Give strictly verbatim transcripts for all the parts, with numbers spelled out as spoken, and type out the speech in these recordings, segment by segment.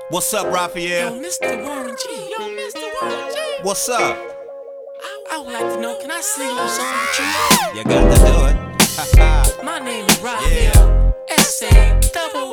What's up, Raphael? Yo, Mister Warren G. Yo, Mister Warren G. What's up? I, I would like to know, can I sing a little song with you? You got to do it. My name is Raphael. S A double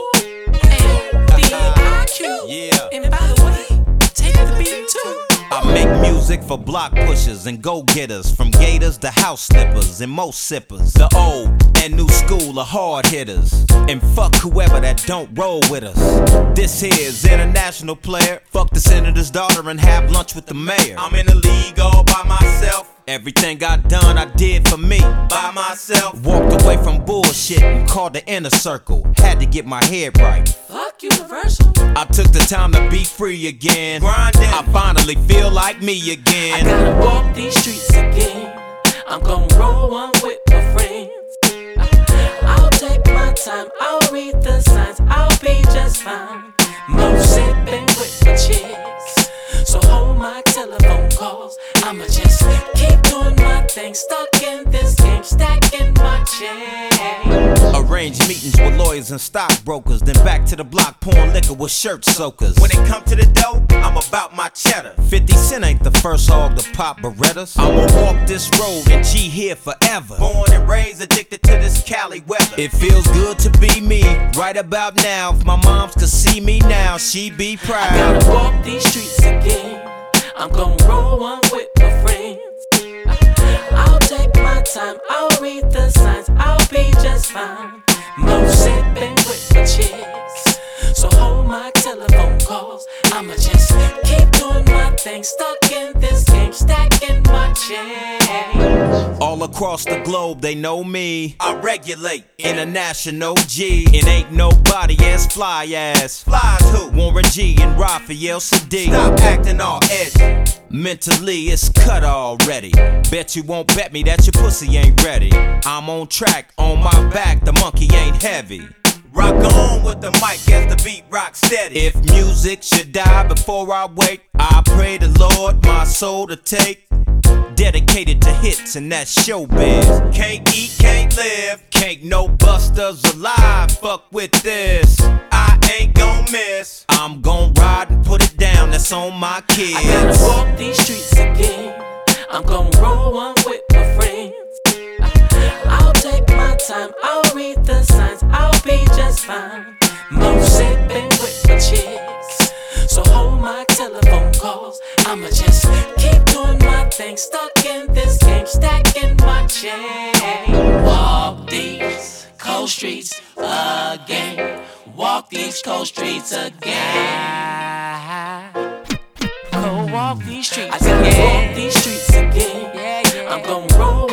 A D I Q. Yeah. And by the way, take the beat too. I make music for block pushers and go-getters, from gators to house slippers and most sippers. The old and new school of hard hitters, and fuck whoever that don't roll with us. This here's international player. Fuck the senator's daughter and have lunch with the mayor. I'm in the league all by myself. Everything I done, I did for me, by myself. Walked away from bullshit and called the inner circle. Had to get my head right. Fuck Universal. I took the time to be free again. Grinding. I finally feel like me again. I gotta walk these streets again. I'm gonna roll one with my friends. I'll take my time, I'll read the signs, I'll be just fine. Mo sipping with my chicks, so hold my telephone calls. I'ma just keep doing my thing, stuck in this game, stacking my change. Arrange meetings with lawyers and stockbrokers, then back to the block pouring liquor with shirt soakers. When it come to the dough, I'm about my cheddar. fifty cent ain't the first hog to pop Berettas. I'ma walk this road and G here forever. Born and raised addicted to this Cali weather. It feels good to be me right about now. If my moms could see me now, she'd be proud. I gotta walk these streets again. I'm gonna roll one with my friends. I'll take my time, I'll read the signs, I'll be just fine. Mo sipping with my chicks, so hold my telephone calls. I'ma just keep doing my thing, stuck in this game, stacking my change. All across the globe, they know me. I regulate international G. And ain't nobody as fly as Flies who? Warren G and Raphael Saadiq. Stop acting all edgy. Mentally, it's cut already. Bet you won't bet me that your pussy ain't ready. I'm on track, on my back, the monkey ain't heavy. Rock on with the mic as the beat rock steady. If music should die before I wake, I pray the Lord my soul to take. Dedicated to hits and that's showbiz. Can't eat, can't live, can't no busters alive. Fuck with this, I ain't gon' miss. I'm gon' ride and put it down, that's on my kids. I gotta walk these streets again. I'm gonna roll one with my friends. I'll take my time, I'll read the signs, I'll be just fine. Mo sipping with my chicks, so hold my telephone calls. I'ma just keep doing my thing, stuck in this game, stacking my change. Walk these cold streets again. Walk these cold streets again. Go walk these streets again. I gotta walk these streets again. I'm gonna roll